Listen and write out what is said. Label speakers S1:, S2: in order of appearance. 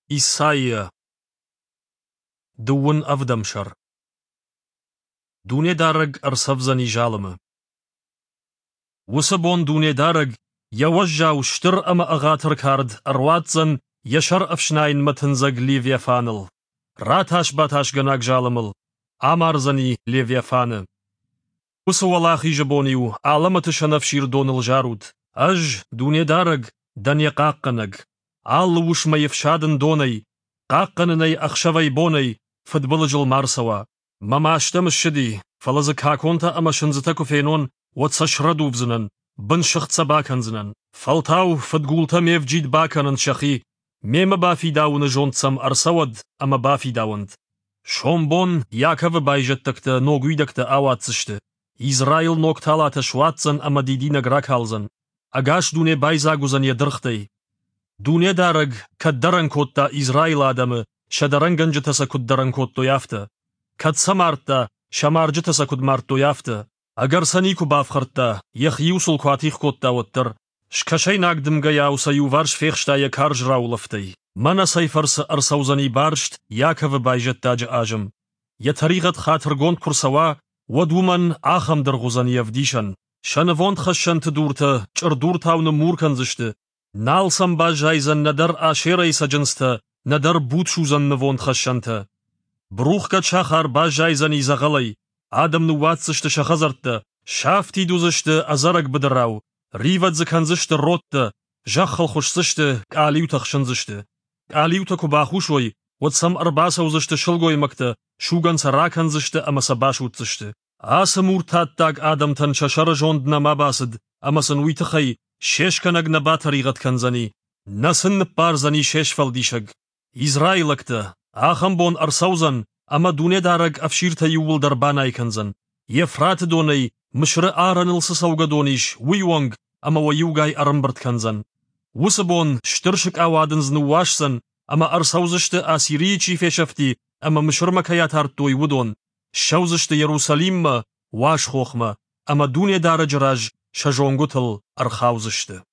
S1: إيسايا دون أفدمشر دوني دارج أرسفزني جالمه وسبون دوني دارج يوجا وشتر أما أغاتر كارد أرواتزن يشر أفشناين متنزق ليفيا فانل راتاش باتاش جناك جالمل أمارزني ليفيا فانه وسوالاخي جبونيو عالمة شنفشير دون الجارود أج دوني دارج دنيا قاقنج وش ما يفشادن دوني قاقنني أخشوي بوني فدبلج المارسوا ما ماشتم الشدي فلزك هاكونتا أما شنزتكو فينون وتسشردو بزنن بن شخت سباكن زنن فلتاو فدقولتا ميف جيد باكنن شخي ميما بافي داون جون تسم أرسود أما بافي داوند شومبون ياكف بايجتكتا نوغويدكتا آواتسشت إسرائيل نوكتالاتا شواتسن أما ديدينا غراكالزن أغاش دوني بايزاغوزن يدرختي دوني دارج كدرن كوتا إسرائيل آدم شدرنگن جتسا كدرن كوتو يافتا كد سمارتا شمار جتسا كد مارتو يافتا اگر سنيكو بافخرتا يخيوسل كواتيخ كوتا وتر شكشي ناقدم غياو سيو وارش فيخشتا يكارج راولفتي منا سيفرس أرسوزني بارشت ياكف بايجت تاج آجم يتريغت خاطر غوند كرسوا ودومن آخم درغوزن يفديشن شنفوند خشن تدورتا چر دورتاون موركنزشت نالسم باجايزن ندر آشيري سجنستا ندر بوتشوزن نفوند خشنتا بروخ شاخر باجايزن يزغلي آدم نواتسشت شخزرتا شافتي دوزشت أزرق بدراو ريفت زكنزشت روتا جخل خوشسشت قاليو تخشنزشت قاليو تكو باخوشوي وتسم أرباسا وزشت شلغوي مكتا شوغن سراكنزشت أما سباشوتزشت آسمور تاتاق آدم تن ششر جوند نما باسد أما سنوي تخي شش كنگ نباتريغت كنزني نسن نبارزني شش فلديشگ إسرائيلكتا آخم بون أرسوزن أما دوني دارج أفشيرتا يول درباناي كنزن يفرات دوني مشر آرن السسوغ دونيش ويوانگ أما ويوغاي أرمبرت كنزن وسبون شترشك آوادنز نواشسن أما أرسوزشت آسيري چيفي شفتي أما مشر مكايات هارتوي ودون شوزشت يروساليم واش خوخما أما دوني دارج راج شجونگوتل أرخاوزشت